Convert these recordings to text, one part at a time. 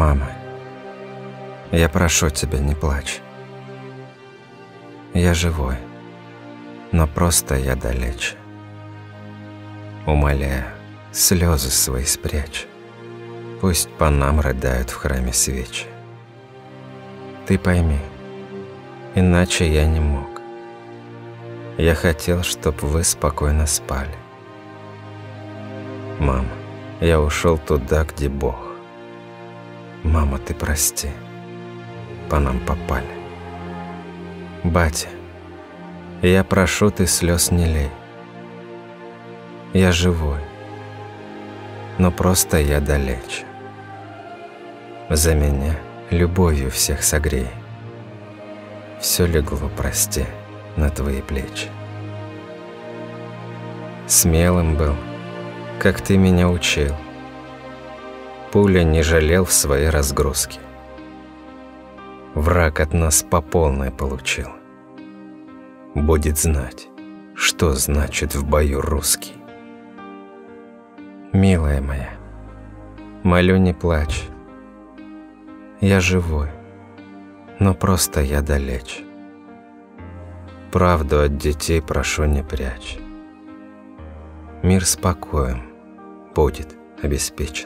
Мама, я прошу тебя, не плачь. Я живой, но просто я далече. Умоляю, слезы свои спрячь. Пусть по нам рыдают в храме свечи. Ты пойми, иначе я не мог. Я хотел, чтоб вы спокойно спали. Мама, я ушел туда, где Бог. Мама, ты прости, по нам попали. Батя, я прошу, ты слез не лей. Я живой, но просто я далече. За меня любовью всех согрей. Все легло, прости, на твои плечи. Смелым был, как ты меня учил. Пуля не жалел в своей разгрузке. Враг от нас по полной получил. Будет знать, что значит в бою русский. Милая моя, молю, не плачь. Я живой, но просто я далече. Правду от детей прошу, не прячь. Мир спокоен будет обеспечен.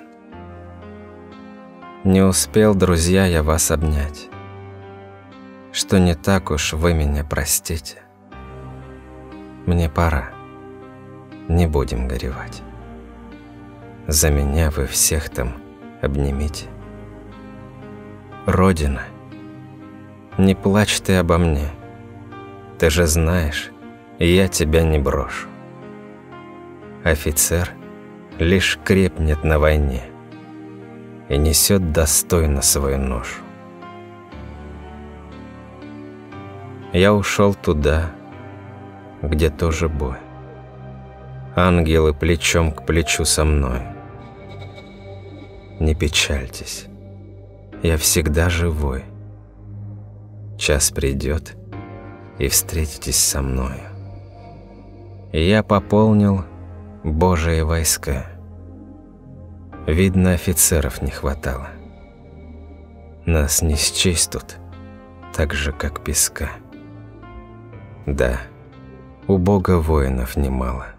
Не успел, друзья, я вас обнять, что не так уж вы меня простите. Мне пора, не будем горевать. За меня вы всех там обнимите. Родина, не плачь ты обо мне. Ты же знаешь, я тебя не брошу. Офицер лишь крепнет на войне и несет достойно свою ношу. Я ушел туда, где тоже бой. Ангелы плечом к плечу со мной. Не печальтесь, я всегда живой. Час придет, и встретитесь со мною. И я пополнил Божие войска. Видно, офицеров не хватало. Нас не счесть тут, так же, как песка. Да, у Бога воинов немало.